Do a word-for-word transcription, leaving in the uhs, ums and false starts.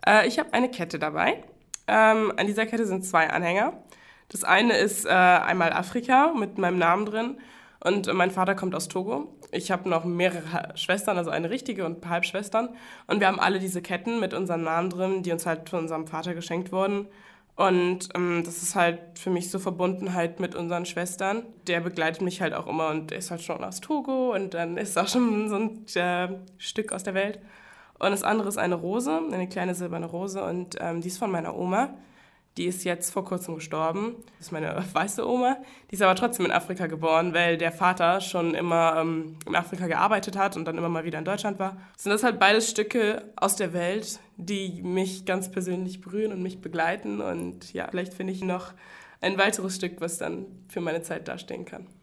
Äh, ich habe eine Kette dabei. Ähm, an dieser Kette sind zwei Anhänger. Das eine ist äh, einmal Afrika mit meinem Namen drin und äh, mein Vater kommt aus Togo. Ich habe noch mehrere Ha- Schwestern, also eine richtige und ein paar Halbschwestern. Und wir haben alle diese Ketten mit unseren Namen drin, die uns halt von unserem Vater geschenkt wurden. Und ähm, das ist halt für mich so Verbundenheit mit unseren Schwestern. Der begleitet mich halt auch immer und der ist halt schon aus Togo und dann ist auch schon so ein äh, Stück aus der Welt. Und das andere ist eine Rose, eine kleine silberne Rose und ähm, die ist von meiner Oma. Die ist jetzt vor kurzem gestorben. Das ist meine weiße Oma. Die ist aber trotzdem in Afrika geboren, weil der Vater schon immer ähm, in Afrika gearbeitet hat und dann immer mal wieder in Deutschland war. Sind das halt beides Stücke aus der Welt, die mich ganz persönlich berühren und mich begleiten. Und ja, vielleicht finde ich noch ein weiteres Stück, was dann für meine Zeit dastehen kann.